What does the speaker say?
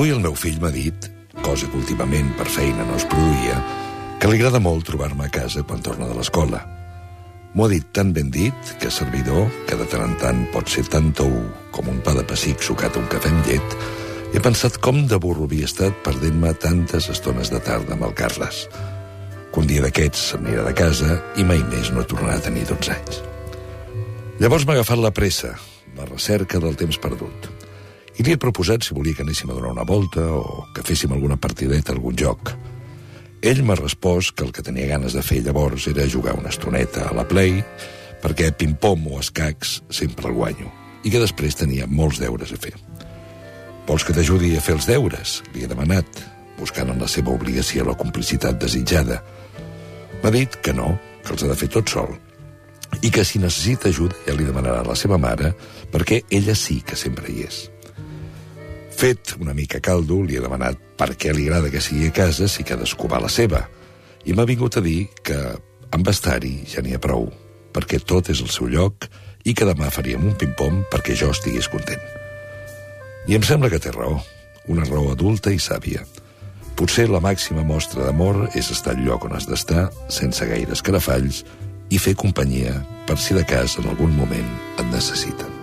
Avui el meu fill m'ha dit, cosa que últimament per feina no es produïa, que li agrada molt trobar-me a casa quan torna de l'escola. M'ho ha dit tan ben dit que servidor, que de tant en tant pot ser tan tou com un pa de pessic sucat a un cafè amb llet, he pensat com de burro havia estat perdent-me tantes estones de tarda amb el Carles, que un dia d'aquests se'n anirà de casa i mai més no tornarà a tenir 12 anys. Llavors m'ha agafat la pressa, la recerca del temps perdut, i li he proposat si volia que anéssim a donar una volta o que féssim alguna partideta a algun joc. Ell m'ha respost que el que tenia ganes de fer llavors era jugar una estoneta a la Play, perquè ping-pong o escacs sempre el guanyo, i que després tenia molts deures a fer. Vols que t'ajudi a fer els deures? Li he demanat, buscant en la seva obligació la complicitat desitjada. M'ha dit que no, que els ha de fer tot sol, i que si necessita ajuda ja li demanarà a la seva mare, perquè ella sí que sempre hi és. Fet una mica caldo, li he demanat per què li agrada que sigui a casa si cadascú va a la seva, i m'ha vingut a dir que amb estar-hi ja n'hi ha prou, perquè tot és al seu lloc i que demà faríem un ping-pong perquè jo estigués content. I em sembla que té raó, una raó adulta i sàvia. Potser la màxima mostra d'amor és estar al lloc on has d'estar, sense gaires escarafalls, i fer companyia per si de cas en algun moment et necessiten.